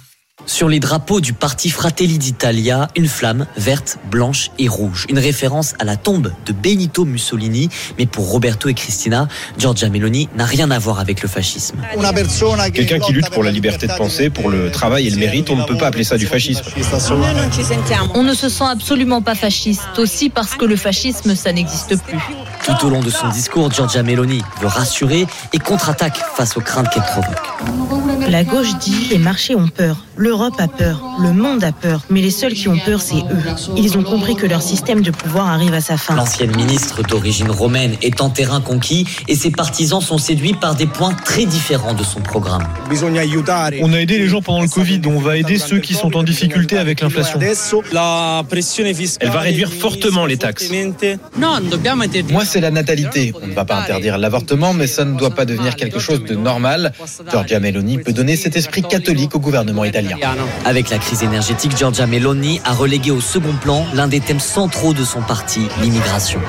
Sur les drapeaux du parti Fratelli d'Italia, une flamme verte, blanche et rouge. Une référence à la tombe de Benito Mussolini. Mais pour Roberto et Cristina, Giorgia Meloni n'a rien à voir avec le fascisme. Quelqu'un qui lutte pour la liberté de penser, pour le travail et le mérite, on ne peut pas appeler ça du fascisme. On ne se sent absolument pas fasciste, aussi parce que le fascisme, ça n'existe plus. Tout au long de son discours, Giorgia Meloni veut rassurer et contre-attaque face aux craintes qu'elle provoque. La gauche dit les marchés ont peur, l'Europe a peur, le monde a peur, mais les seuls qui ont peur, c'est eux. Ils ont compris que leur système de pouvoir arrive à sa fin. L'ancienne ministre d'origine romaine est en terrain conquis et ses partisans sont séduits par des points très différents de son programme. On a aidé les gens pendant le Covid, on va aider ceux qui sont en difficulté avec l'inflation. Elle va réduire fortement les taxes. Moi, c'est la natalité. On ne va pas interdire l'avortement, mais ça ne doit pas devenir quelque chose de normal. Giorgia Meloni peut donner cet esprit catholique au gouvernement italien. Avec la crise énergétique, Giorgia Meloni a relégué au second plan l'un des thèmes centraux de son parti, l'immigration.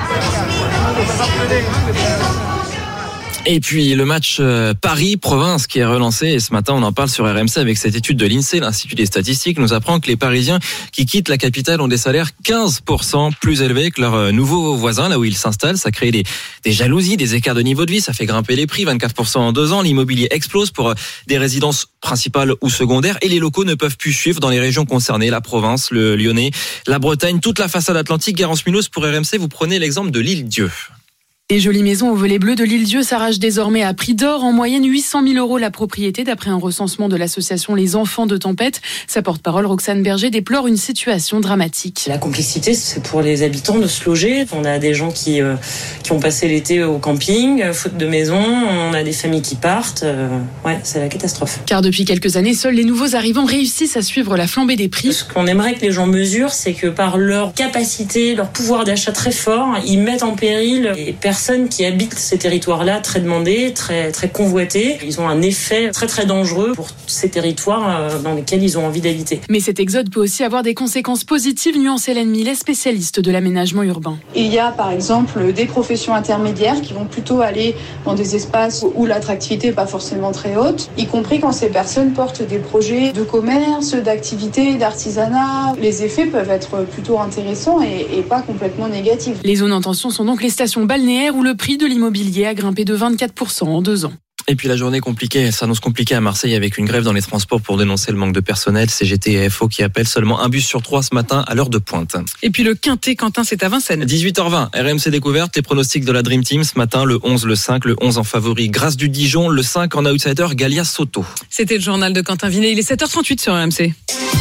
Et puis le match Paris-Province qui est relancé, et ce matin on en parle sur R M C avec cette étude de l'INSEE, l'Institut des statistiques, nous apprend que les Parisiens qui quittent la capitale ont des salaires quinze pour cent plus élevés que leurs nouveaux voisins là où ils s'installent. Ça crée des, des jalousies, des écarts de niveau de vie, ça fait grimper les prix, vingt-quatre pour cent en deux ans, l'immobilier explose pour des résidences principales ou secondaires et les locaux ne peuvent plus suivre dans les régions concernées, la Provence, le Lyonnais, la Bretagne, toute la façade atlantique. Garance Munoz pour R M C, vous prenez l'exemple de l'Île-Dieu. Les jolies maisons au volet bleu de l'Île-Dieu s'arrachent désormais à prix d'or, en moyenne huit cent mille euros la propriété, d'après un recensement de l'association Les Enfants de Tempête. Sa porte-parole, Roxane Berger, déplore une situation dramatique. La complexité, c'est pour les habitants de se loger. On a des gens qui, euh, qui ont passé l'été au camping, faute de maison. On a des familles qui partent. Euh, ouais, c'est la catastrophe. Car depuis quelques années, seuls les nouveaux arrivants réussissent à suivre la flambée des prix. Ce qu'on aimerait que les gens mesurent, c'est que par leur capacité, leur pouvoir d'achat très fort, ils mettent en péril les personnes qui habitent ces territoires-là très demandés, très, très convoités. Ils ont un effet très très dangereux pour ces territoires dans lesquels ils ont envie d'habiter. Mais cet exode peut aussi avoir des conséquences positives, nuance Hélène Millet, spécialiste de l'aménagement urbain. Il y a par exemple des professions intermédiaires qui vont plutôt aller dans des espaces où l'attractivité n'est pas forcément très haute, y compris quand ces personnes portent des projets de commerce, d'activité, d'artisanat. Les effets peuvent être plutôt intéressants et, et pas complètement négatifs. Les zones en tension sont donc les stations balnéaires où le prix de l'immobilier a grimpé de vingt-quatre pour cent en deux ans. Et puis la journée compliquée, elle s'annonce compliquée à Marseille avec une grève dans les transports pour dénoncer le manque de personnel. C G T et F O qui appellent seulement un bus sur trois ce matin à l'heure de pointe. Et puis le Quintet, Quentin, c'est à Vincennes. dix-huit heures vingt, R M C Découverte, les pronostics de la Dream Team ce matin, le onze, le cinq, le onze en favori Grâce du Dijon, le cinq en outsider Galia Soto. C'était le journal de Quentin Vinet, il est sept heures trente-huit sur R M C.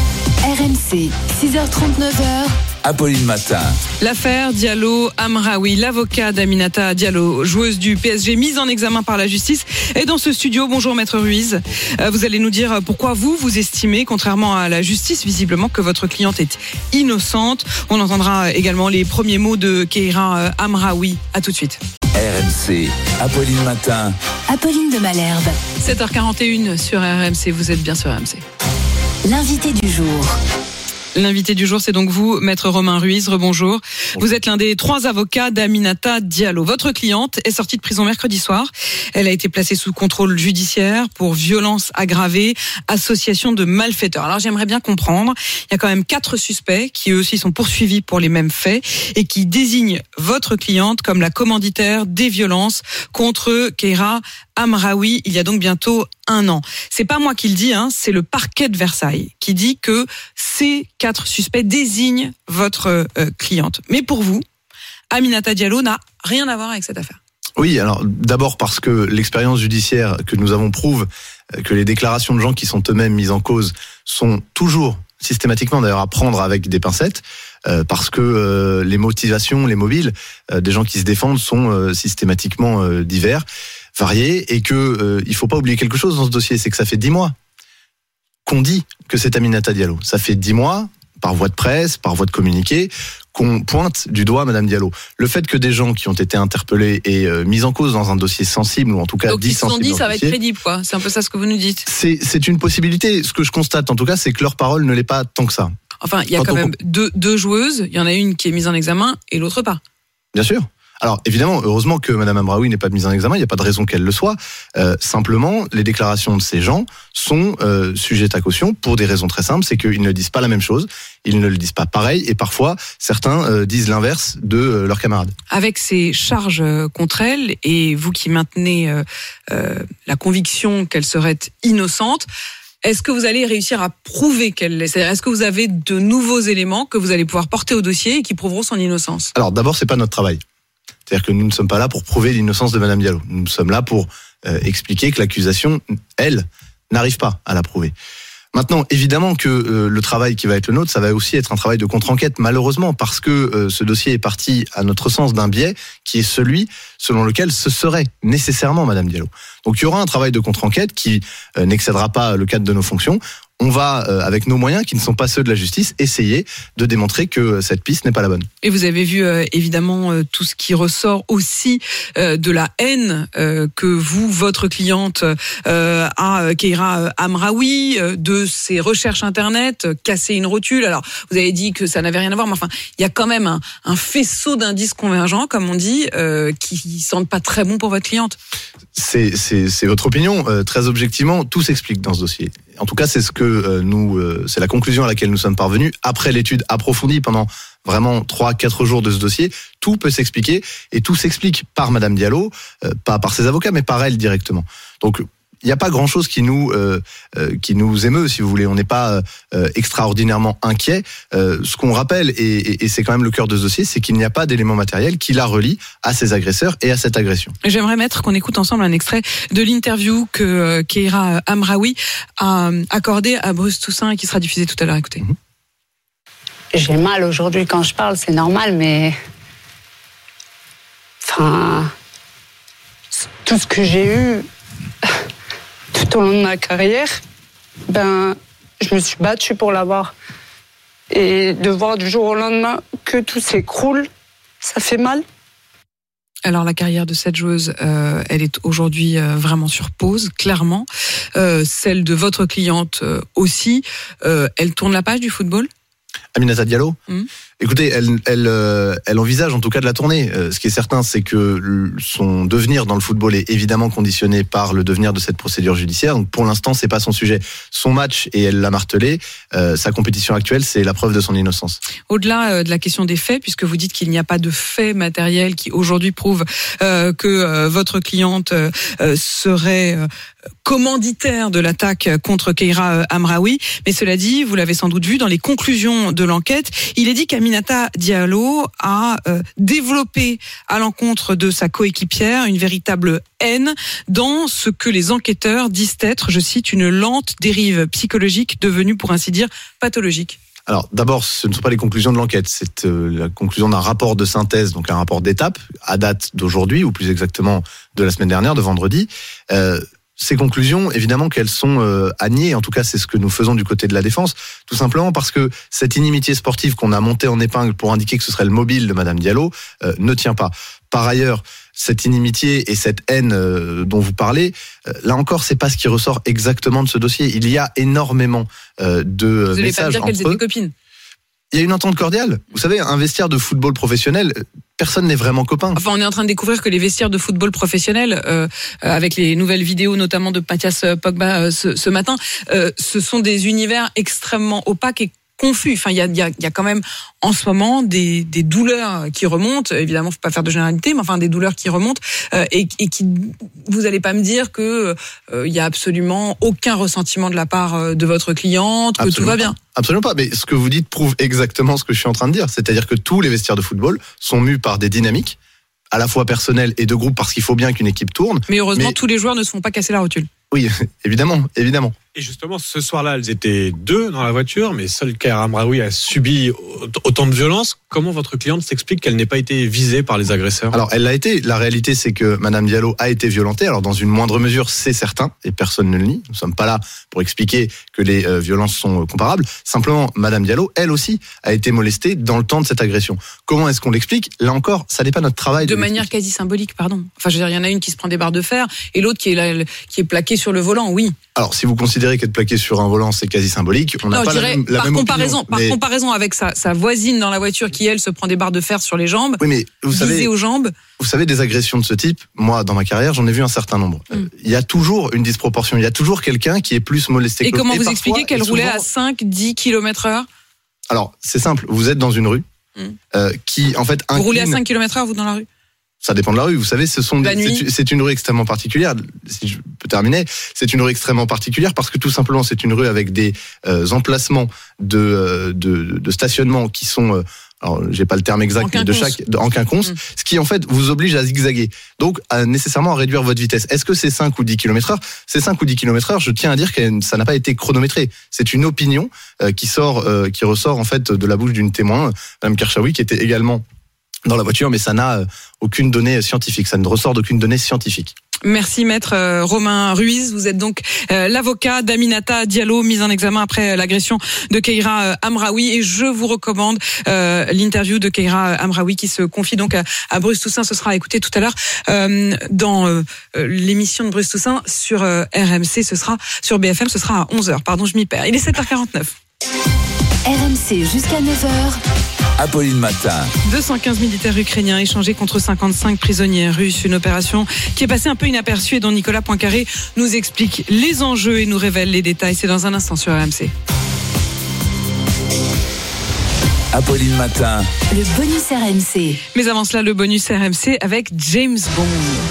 R M C, six heures trente-neuf. Apolline Matin. L'affaire Diallo Amraoui, l'avocat d'Aminata Diallo, joueuse du P S G mise en examen par la justice, est dans ce studio. Bonjour Maître Ruiz. Vous allez nous dire pourquoi vous, vous estimez, contrairement à la justice, visiblement, que votre cliente est innocente. On entendra également les premiers mots de Keira Amraoui. À tout de suite. R M C, Apolline Matin. Apolline de Malherbe. sept heures quarante et une sur R M C. Vous êtes bien sur R M C. L'invité du jour. L'invité du jour, c'est donc vous, Maître Romain Ruiz. Rebonjour. Vous êtes l'un des trois avocats d'Aminata Diallo. Votre cliente est sortie de prison mercredi soir. Elle a été placée sous contrôle judiciaire pour violence aggravée, association de malfaiteurs. Alors j'aimerais bien comprendre, il y a quand même quatre suspects qui eux aussi sont poursuivis pour les mêmes faits et qui désignent votre cliente comme la commanditaire des violences contre Keira Amraoui il y a donc bientôt un an. C'est pas moi qui le dis, hein, c'est le parquet de Versailles qui dit que ces quatre suspects désignent votre euh, cliente. Mais pour vous, Aminata Diallo n'a rien à voir avec cette affaire. Oui, alors d'abord parce que l'expérience judiciaire que nous avons prouve que les déclarations de gens qui sont eux-mêmes mis en cause sont toujours systématiquement d'ailleurs à prendre avec des pincettes, euh, parce que euh, les motivations, les mobiles euh, des gens qui se défendent sont euh, systématiquement euh, divers, variés, et que euh, il faut pas oublier quelque chose dans ce dossier, c'est que ça fait dix mois qu'on dit que c'est Aminata Diallo. Ça fait dix mois, par voie de presse, par voie de communiqué, qu'on pointe du doigt Madame Diallo. Le fait que des gens qui ont été interpellés et euh, mis en cause dans un dossier sensible, ou en tout cas dit sensible, donc ils se sont dit ça va être crédible, quoi. C'est un peu ça ce que vous nous dites. C'est, c'est une possibilité. Ce que je constate en tout cas, c'est que leur parole ne l'est pas tant que ça. Enfin, il y a quand, quand on... même deux, deux joueuses. Il y en a une qui est mise en examen et l'autre pas. Bien sûr. Alors évidemment, heureusement que Madame Amraoui n'est pas mise en examen, il n'y a pas de raison qu'elle le soit. Euh, simplement, les déclarations de ces gens sont euh, sujettes à caution pour des raisons très simples, c'est qu'ils ne disent pas la même chose, ils ne le disent pas pareil, et parfois certains euh, disent l'inverse de euh, leurs camarades. Avec ces charges contre elle, et vous qui maintenez euh, euh, la conviction qu'elle serait innocente, est-ce que vous allez réussir à prouver qu'elle l'est ? C'est-à-dire, est-ce que vous avez de nouveaux éléments que vous allez pouvoir porter au dossier et qui prouveront son innocence ? Alors d'abord, c'est pas notre travail. C'est-à-dire que nous ne sommes pas là pour prouver l'innocence de Madame Diallo. Nous sommes là pour euh, expliquer que l'accusation, elle, n'arrive pas à la prouver. Maintenant, évidemment que euh, le travail qui va être le nôtre, ça va aussi être un travail de contre-enquête, malheureusement, parce que euh, ce dossier est parti, à notre sens, d'un biais qui est celui selon lequel ce serait nécessairement Madame Diallo. Donc il y aura un travail de contre-enquête qui euh, n'excédera pas le cadre de nos fonctions. On va, euh, avec nos moyens, qui ne sont pas ceux de la justice, essayer de démontrer que cette piste n'est pas la bonne. Et vous avez vu euh, évidemment euh, tout ce qui ressort aussi euh, de la haine euh, que vous, votre cliente, euh, a Keira Amraoui, euh, de ses recherches internet, euh, casser une rotule. Alors vous avez dit que ça n'avait rien à voir, mais enfin il y a quand même un, un faisceau d'indices convergents, comme on dit, euh, qui sentent pas très bon pour votre cliente. C'est, c'est, c'est votre opinion. Euh, très objectivement, tout s'explique dans ce dossier. En tout cas, c'est ce que euh, nous, euh, c'est la conclusion à laquelle nous sommes parvenus après l'étude approfondie pendant vraiment trois, quatre jours de ce dossier. Tout peut s'expliquer et tout s'explique par Madame Diallo, euh, pas par ses avocats, mais par elle directement. Donc, il n'y a pas grand-chose qui nous euh, euh, qui nous émeut, si vous voulez. On n'est pas euh, extraordinairement inquiet. Euh, ce qu'on rappelle, et, et, et c'est quand même le cœur de ce dossier, c'est qu'il n'y a pas d'élément matériel qui la relie à ces agresseurs et à cette agression. J'aimerais, Maître, qu'on écoute ensemble un extrait de l'interview que euh, Keira Amraoui a accordée à Bruce Toussaint et qui sera diffusée tout à l'heure. Écoutez. Mmh. J'ai mal aujourd'hui quand je parle, c'est normal, mais... Enfin... Tout ce que j'ai eu... tout au long de ma carrière, ben, je me suis battue pour l'avoir. Et de voir du jour au lendemain que tout s'écroule, ça fait mal. Alors la carrière de cette joueuse, euh, elle est aujourd'hui euh, vraiment sur pause, clairement. Euh, celle de votre cliente euh, aussi. Euh, elle tourne la page du football ? Aminata Diallo ? mmh. Écoutez, elle, elle, euh, elle envisage en tout cas de la tourner. Euh, ce qui est certain, c'est que son devenir dans le football est évidemment conditionné par le devenir de cette procédure judiciaire. Donc pour l'instant, c'est pas son sujet. Son match, et elle l'a martelé, euh, sa compétition actuelle, c'est la preuve de son innocence. Au-delà euh, de la question des faits, puisque vous dites qu'il n'y a pas de faits matériels qui aujourd'hui prouvent euh, que euh, votre cliente euh, serait euh, commanditaire de l'attaque contre Keira Amraoui, mais cela dit, vous l'avez sans doute vu dans les conclusions de l'enquête, il est dit qu'Aminata Diallo a euh, développé à l'encontre de sa coéquipière une véritable haine dans ce que les enquêteurs disent être, je cite, une lente dérive psychologique devenue, pour ainsi dire, pathologique. Alors d'abord, ce ne sont pas les conclusions de l'enquête, c'est euh, la conclusion d'un rapport de synthèse, donc un rapport d'étape, à date d'aujourd'hui, ou plus exactement de la semaine dernière, de vendredi. Euh, Ces conclusions, évidemment qu'elles sont euh, à nier, en tout cas c'est ce que nous faisons du côté de la défense, tout simplement parce que cette inimitié sportive qu'on a montée en épingle pour indiquer que ce serait le mobile de Madame Diallo euh, ne tient pas. Par ailleurs, cette inimitié et cette haine euh, dont vous parlez, euh, là encore, c'est pas ce qui ressort exactement de ce dossier. Il y a énormément euh, de vous messages pas dire entre qu'elles eux. étaient copines. Il y a une entente cordiale. Vous savez, un vestiaire de football professionnel, personne n'est vraiment copain. Enfin, on est en train de découvrir que les vestiaires de football professionnel, euh, avec les nouvelles vidéos notamment de Mathias Pogba euh, ce, ce matin, euh, ce sont des univers extrêmement opaques et confus. Enfin, il y a, y, a, y a quand même en ce moment des, des douleurs qui remontent. Évidemment, faut pas faire de généralité, mais enfin des douleurs qui remontent euh, et, et qui, vous allez pas me dire que euh, il y a absolument aucun ressentiment de la part de votre cliente, que Absolument tout va bien. Pas. Absolument pas. Mais ce que vous dites prouve exactement ce que je suis en train de dire. C'est-à-dire que tous les vestiaires de football sont mus par des dynamiques, à la fois personnelles et de groupe, parce qu'il faut bien qu'une équipe tourne. Mais heureusement, mais... tous les joueurs ne se font pas casser la rotule. Oui, évidemment, évidemment. Et justement, ce soir-là, elles étaient deux dans la voiture, mais seule Keira Amraoui a subi autant de violence. Comment votre cliente s'explique qu'elle n'ait pas été visée par les agresseurs ? Alors, elle l'a été. La réalité, c'est que Madame Diallo a été violentée. Alors, dans une moindre mesure, c'est certain, et personne ne le nie. Nous ne sommes pas là pour expliquer que les euh, violences sont comparables. Simplement, Madame Diallo, elle aussi, a été molestée dans le temps de cette agression. Comment est-ce qu'on l'explique ? Là encore, ça n'est pas notre travail. De, de manière quasi symbolique, pardon. Enfin, je veux dire, il y en a une qui se prend des barres de fer, et l'autre qui est là, qui est plaquée sur le volant, oui. Alors, si vous considérez qu'être plaqué sur un volant, c'est quasi symbolique, on n'a non, pas je dirais, la même, la par même comparaison, opinion. Par Mais... comparaison avec sa, sa voisine dans la voiture qui, elle, se prend des barres de fer sur les jambes, oui, mais vous savez, aux jambes. Vous savez, des agressions de ce type, moi, dans ma carrière, j'en ai vu un certain nombre. Il mm. y a toujours une disproportion, il y a toujours quelqu'un qui est plus molesté et que l'autre. Et comment vous parfois, expliquez qu'elle roulait à cinq, dix kilomètres heure? Alors, c'est simple, vous êtes dans une rue mm. euh, qui, en fait... Vous incline... roulez à cinq kilomètres heure, vous, dans la rue? Ça dépend de la rue. Vous savez, ce sont la des, c'est, c'est une rue extrêmement particulière. Si je peux terminer, c'est une rue extrêmement particulière parce que tout simplement, c'est une rue avec des euh, emplacements de, de, de stationnement qui sont... Euh, alors, j'ai pas le terme exact de chaque, de, en quinconce, mmh. ce qui en fait vous oblige à zigzaguer. Donc, à, nécessairement à réduire votre vitesse. Est-ce que c'est cinq ou dix kilomètres heure? C'est cinq ou dix kilomètres heure, je tiens à dire que ça n'a pas été chronométré. C'est une opinion euh, qui sort, euh, qui ressort en fait de la bouche d'une témoin, Mme Kershawi, qui était également dans la voiture, mais ça n'a euh, aucune donnée scientifique. Ça ne ressort d'aucune donnée scientifique. Merci maître euh, Romain Ruiz, vous êtes donc euh, l'avocat d'Aminata Diallo, mise en examen après euh, l'agression de Keira euh, Amraoui, et je vous recommande euh, l'interview de Keira Amraoui qui se confie donc à, à Bruce Toussaint. Ce sera à écouter tout à l'heure euh, dans euh, l'émission de Bruce Toussaint sur euh, R M C, ce sera sur B F M, ce sera à onze heures. Pardon, je m'y perds. Il est sept heures quarante-neuf. R M C jusqu'à neuf heures. Apolline Matin. deux cent quinze militaires ukrainiens échangés contre cinquante-cinq prisonniers russes. Une opération qui est passée un peu inaperçue et dont Nicolas Poincaré nous explique les enjeux et nous révèle les détails. C'est dans un instant sur R M C. Apolline Matin. Le bonus R M C. Mais avant cela, le bonus R M C avec James Bond.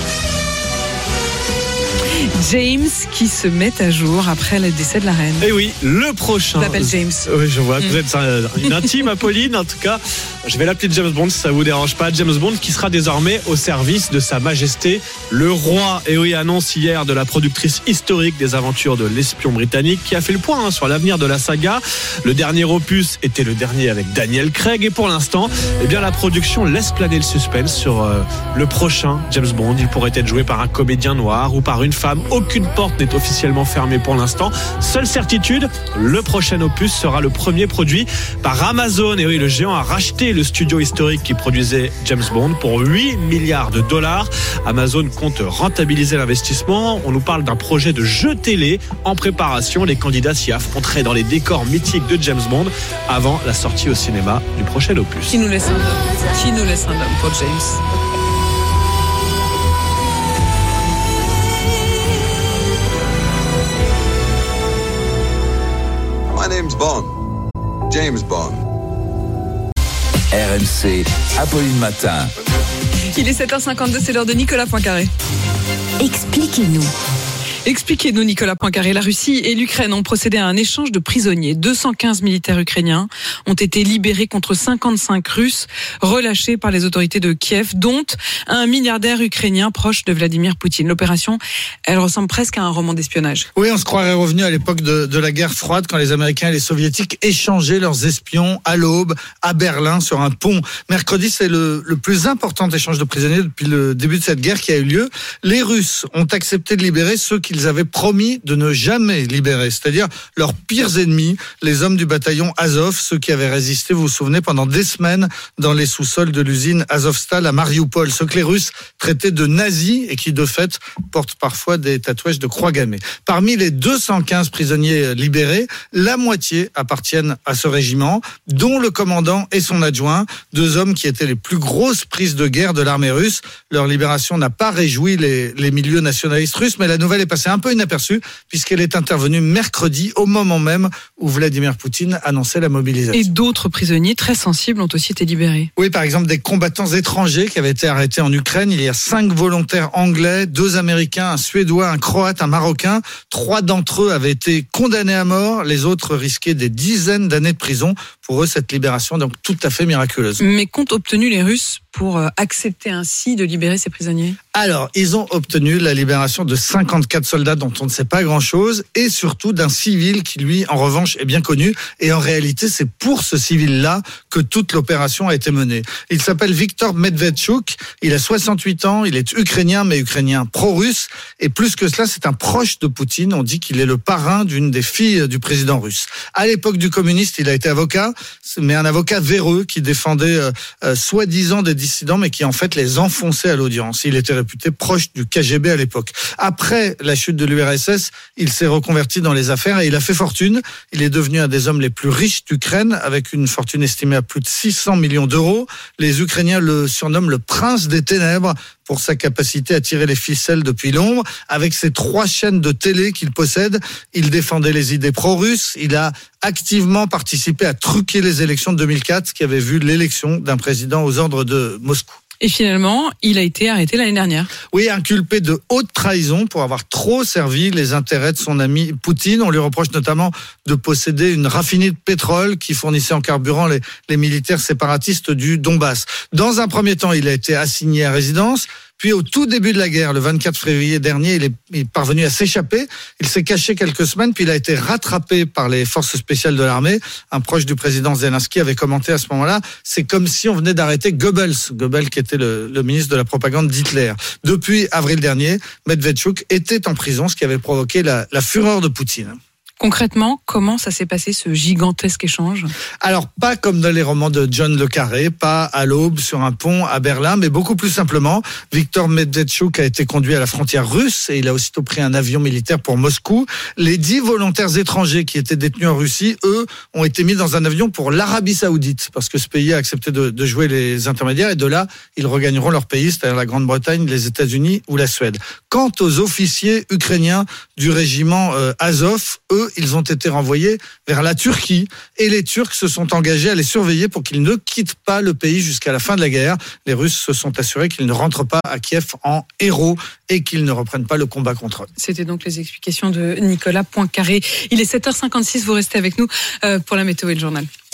James qui se met à jour après le décès de la reine. Et oui, le prochain. Je l'appelle James. Oui, je vois. Mm. Vous êtes une intime, Apolline. En tout cas, je vais l'appeler James Bond si ça vous dérange pas. James Bond qui sera désormais au service de Sa Majesté le Roi. Et oui, annonce hier de la productrice historique des aventures de l'espion britannique qui a fait le point hein, sur l'avenir de la saga. Le dernier opus était le dernier avec Daniel Craig. Et pour l'instant, eh bien, la production laisse planer le suspense sur euh, le prochain James Bond. Il pourrait être joué par un comédien noir ou par une femme. Aucune porte n'est officiellement fermée pour l'instant. Seule certitude, le prochain opus sera le premier produit par Amazon. Et oui, le géant a racheté le studio historique qui produisait James Bond pour huit milliards de dollars. Amazon compte rentabiliser l'investissement. On nous parle d'un projet de jeu télé en préparation. Les candidats s'y affronteraient dans les décors mythiques de James Bond avant la sortie au cinéma du prochain opus. Qui nous laisse un homme Qui nous laisse un homme pour James? My name's Bond. James Bond. R M C, Apolline Matin. Il est sept heures cinquante-deux, c'est l'heure de Nicolas Poincaré. Expliquez-nous. Expliquez-nous, Nicolas Poincaré. La Russie et l'Ukraine ont procédé à un échange de prisonniers. deux cent quinze militaires ukrainiens ont été libérés contre cinquante-cinq Russes relâchés par les autorités de Kiev, dont un milliardaire ukrainien proche de Vladimir Poutine. L'opération, elle ressemble presque à un roman d'espionnage. Oui, on se croirait revenu à l'époque de, de la guerre froide, quand les Américains et les Soviétiques échangeaient leurs espions à l'aube, à Berlin, sur un pont. Mercredi, c'est le, le plus important échange de prisonniers depuis le début de cette guerre qui a eu lieu. Les Russes ont accepté de libérer ceux qui qu'ils avaient promis de ne jamais libérer, c'est-à-dire leurs pires ennemis, les hommes du bataillon Azov, ceux qui avaient résisté, vous vous souvenez, pendant des semaines dans les sous-sols de l'usine Azovstal à Mariupol, ceux que les Russes traitaient de nazis et qui, de fait, portent parfois des tatouages de croix gammée. Parmi les deux cent quinze prisonniers libérés, la moitié appartiennent à ce régiment, dont le commandant et son adjoint, deux hommes qui étaient les plus grosses prises de guerre de l'armée russe. Leur libération n'a pas réjoui les, les milieux nationalistes russes, mais la nouvelle est passée un peu inaperçue puisqu'elle est intervenue mercredi au moment même où Vladimir Poutine annonçait la mobilisation. Et d'autres prisonniers très sensibles ont aussi été libérés. Oui, par exemple des combattants étrangers qui avaient été arrêtés en Ukraine. Il y a cinq volontaires anglais, deux Américains, un Suédois, un Croate, un Marocain. Trois d'entre eux avaient été condamnés à mort. Les autres risquaient des dizaines d'années de prison. Pour eux, cette libération donc tout à fait miraculeuse. Mais qu'ont obtenu les Russes pour accepter ainsi de libérer ces prisonniers ? Alors, ils ont obtenu la libération de cinquante-quatre soldats dont on ne sait pas grand-chose et surtout d'un civil qui, lui, en revanche, est bien connu. Et en réalité, c'est pour ce civil-là que toute l'opération a été menée. Il s'appelle Viktor Medvedchuk. Il a soixante-huit ans. Il est ukrainien, mais ukrainien pro-russe. Et plus que cela, c'est un proche de Poutine. On dit qu'il est le parrain d'une des filles du président russe. À l'époque du communiste, il a été avocat. mais un avocat véreux qui défendait euh, euh, soi-disant des dissidents, mais qui en fait les enfonçait à l'audience. Il était réputé proche du K G B à l'époque. Après la chute de l'U R S S, il s'est reconverti dans les affaires et il a fait fortune. Il est devenu un des hommes les plus riches d'Ukraine, avec une fortune estimée à plus de six cents millions d'euros. Les Ukrainiens le surnomment le prince des ténèbres pour sa capacité à tirer les ficelles depuis l'ombre. Avec ses trois chaînes de télé qu'il possède, il défendait les idées pro-russes. Il a activement participé à truquer les élections de deux mille quatre, qui avait vu l'élection d'un président aux ordres de Moscou. Et finalement, il a été arrêté l'année dernière. Oui, inculpé de haute trahison pour avoir trop servi les intérêts de son ami Poutine. On lui reproche notamment de posséder une raffinerie de pétrole qui fournissait en carburant les, les militaires séparatistes du Donbass. Dans un premier temps, il a été assigné à résidence. Puis au tout début de la guerre, le vingt-quatre février dernier, il est, il est parvenu à s'échapper. Il s'est caché quelques semaines, puis il a été rattrapé par les forces spéciales de l'armée. Un proche du président Zelensky avait commenté à ce moment-là, c'est comme si on venait d'arrêter Goebbels, Goebbels qui était le, le ministre de la propagande d'Hitler. Depuis avril dernier, Medvedchuk était en prison, ce qui avait provoqué la, la fureur de Poutine. Concrètement, comment ça s'est passé, ce gigantesque échange ? Alors, pas comme dans les romans de John le Carré, pas à l'aube sur un pont à Berlin, mais beaucoup plus simplement. Viktor Medvedchuk a été conduit à la frontière russe et il a aussitôt pris un avion militaire pour Moscou. Les dix volontaires étrangers qui étaient détenus en Russie, eux, ont été mis dans un avion pour l'Arabie Saoudite, parce que ce pays a accepté de, de jouer les intermédiaires, et de là, ils regagneront leur pays, c'est-à-dire la Grande-Bretagne, les États-Unis ou la Suède. Quant aux officiers ukrainiens du régiment euh, Azov, eux, ils ont été renvoyés vers la Turquie et les Turcs se sont engagés à les surveiller pour qu'ils ne quittent pas le pays jusqu'à la fin de la guerre. Les Russes se sont assurés qu'ils ne rentrent pas à Kiev en héros et qu'ils ne reprennent pas le combat contre eux. C'était donc les explications de Nicolas Poincaré. Il est sept heures cinquante-six, vous restez avec nous pour la météo et le journal.